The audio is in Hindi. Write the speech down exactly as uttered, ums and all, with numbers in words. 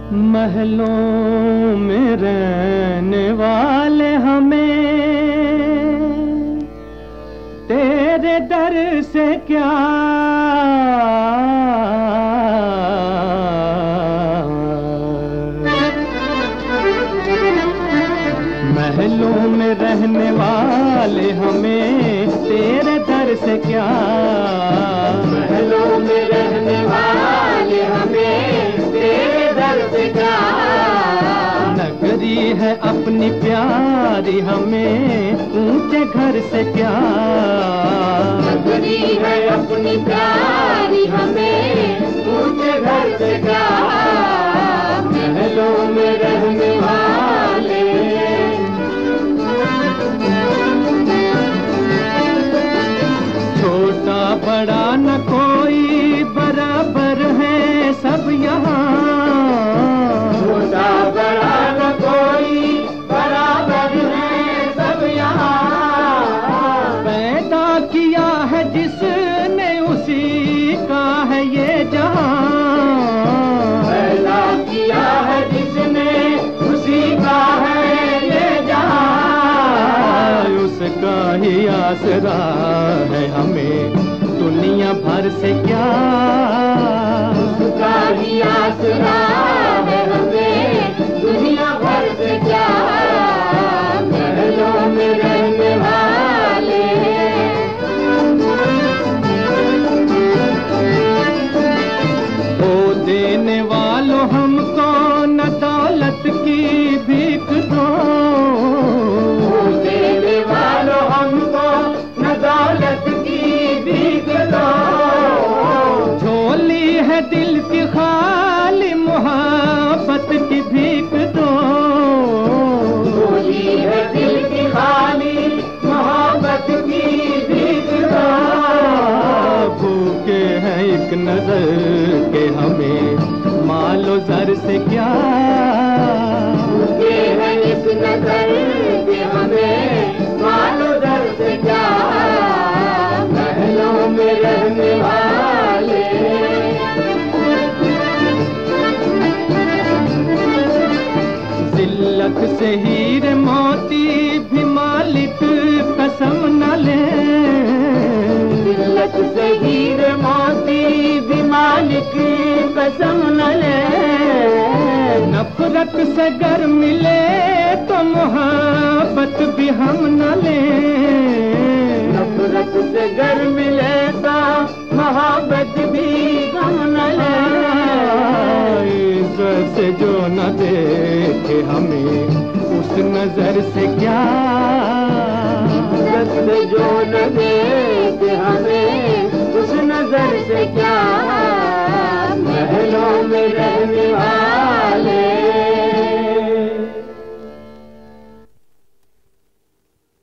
महलों में रहने वाले हमें तेरे दर से क्या, महलों में रहने वाले हमें तेरे दर से क्या, महलों में रहने वाले हमें तेरे दर से क्या, नगरी है अपनी प्यारी हमें ऊंचे घर से क्या, नगरी है अपनी प्यारी हमें ऊंचे घर से क्या, महलों में रहने वाले। छोटा बड़ा न कोई बराबर है सब यहाँ, छोटा बड़ा न कोई बराबर है सब यहाँ, पैदा किया है जिसने उसी का है ये जहाँ, पैदा किया है जिसने उसी का है ये जहाँ, उसका ही आसरा है हमें दुनिया भर से क्या, उसका ही आसरा है हमें दुनिया भर से क्या, महलों में रहने वाले। ओ देने वालों हमको न दौलत की भीख दो, ओ देने वालों हमको न दौलत की भीख दो, झोली है दिल की खाली मोहब्बत की भीख दो, झोली है दिल की खाली मोहब्बत की भीख दो, भूखे हैं एक नजर के हमें मालो जर से क्या, भूखे हैं एक नजर के हमें मालो दर से क्या, महलों में रहने वाले। जिल्लत से हीरे मोती भी मालिक कसम न ले, जिल्लत से हीरे मोती भी मालिक कसम न ले, नफरत से गर मिले तो मोहब्बत भी हम न ले, नफरत से गर मिले तो मोहब्बत भी हम न ले, इज्जत से जो न देखे हमें उस नजर से क्या, इज्जत से जो न देखे हमें